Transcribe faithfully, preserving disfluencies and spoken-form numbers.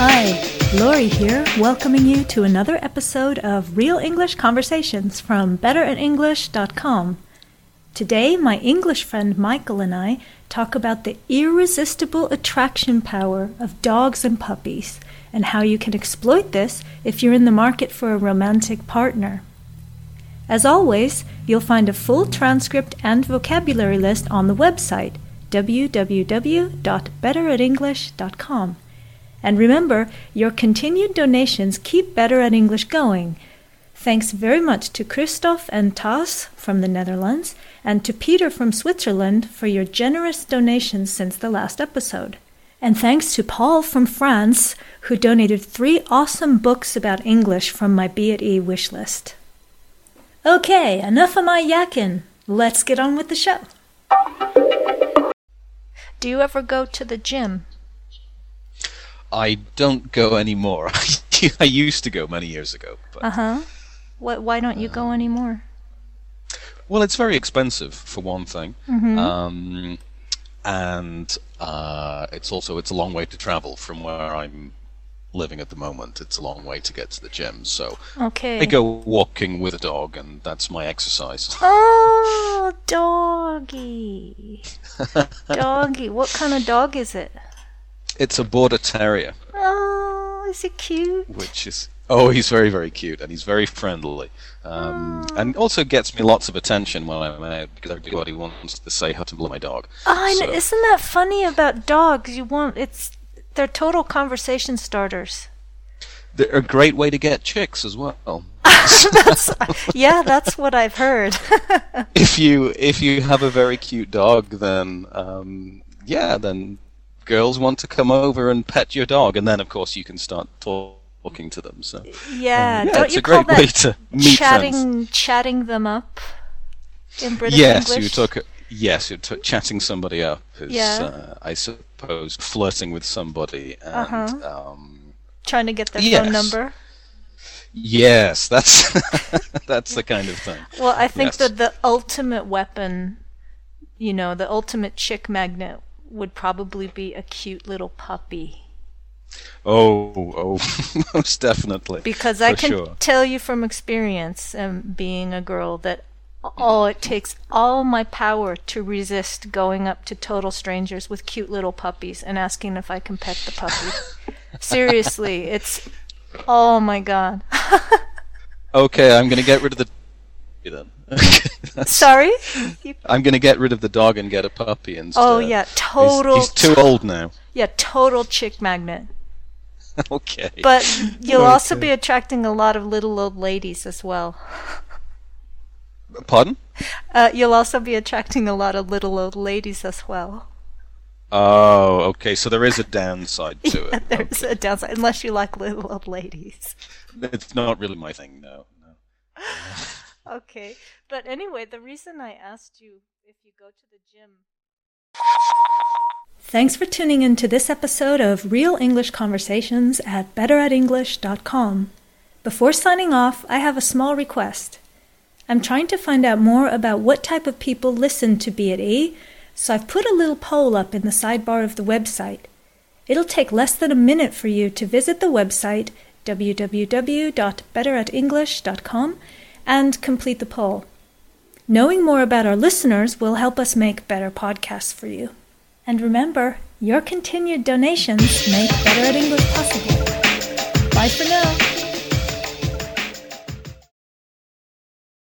Hi, Lori here, welcoming you to another episode of Real English Conversations from better at english dot com. Today, my English friend Michael and I talk about the irresistible attraction power of dogs and puppies, and how you can exploit this if you're in the market for a romantic partner. As always, you'll find a full transcript and vocabulary list on the website, w w w dot better at english dot com. And remember, your continued donations keep Better at English going. Thanks very much to Christoph and Tas from the Netherlands, and to Peter from Switzerland for your generous donations since the last episode. And thanks to Paul from France, who donated three awesome books about English from my Be at E wish list. Okay, enough of my yakking. Let's get on with the show. Do you ever go to the gym? I don't go anymore. I used to go many years ago. But, uh-huh. What, why don't you um, go anymore? Well, it's very expensive, for one thing. Mm-hmm. Um, and uh, it's also, it's a long way to travel from where I'm living at the moment. It's a long way to get to the gym. So okay. I go walking with a dog, and that's my exercise. Oh, doggy. Doggy. What kind of dog is it? It's a Border Terrier. Oh, is he cute? Which is oh, he's very, very cute, and he's very friendly, um, oh. and also gets me lots of attention when I'm out because everybody wants to say hi to my dog. Oh, I so. know. Isn't that funny about dogs? You want it's they're total conversation starters. They're a great way to get chicks as well. that's, yeah, that's what I've heard. if you if you have a very cute dog, then um, yeah, then. Girls want to come over and pet your dog, and then of course you can start talking to them. So yeah, um, yeah don't it's you a great call way that to meet chatting, friends. Chatting them up in British yes, English? You talk. Yes, you're t- chatting somebody up. Is, yeah. uh, I suppose flirting with somebody and uh-huh. um, trying to get their yes. phone number. Yes, that's that's the kind of thing. Well, I think yes. that the ultimate weapon, you know, the ultimate chick magnet would probably be a cute little puppy. Oh, oh, most definitely. Because I can sure. tell you from experience, um, being a girl, that oh, it takes all my power to resist going up to total strangers with cute little puppies and asking if I can pet the puppy. Seriously, it's oh my god. Okay, I'm gonna get rid of the then. Sorry? You... I'm going to get rid of the dog and get a puppy instead. Oh, yeah, total... He's, he's too to- old now. Yeah, total chick magnet. Okay. But you'll okay. also be attracting a lot of little old ladies as well. Pardon? Uh, you'll also be attracting a lot of little old ladies as well. Oh, okay, so there is a downside to yeah, it. There's okay. a downside, unless you like little old ladies. It's not really my thing, no. no. Okay, but anyway, the reason I asked you if you go to the gym... Thanks for tuning in to this episode of Real English Conversations at better at english dot com. Before signing off, I have a small request. I'm trying to find out more about what type of people listen to Be at E, so I've put a little poll up in the sidebar of the website. It'll take less than a minute for you to visit the website w w w dot better at english dot com and complete the poll. Knowing more about our listeners will help us make better podcasts for you. And remember, your continued donations make Better at English possible.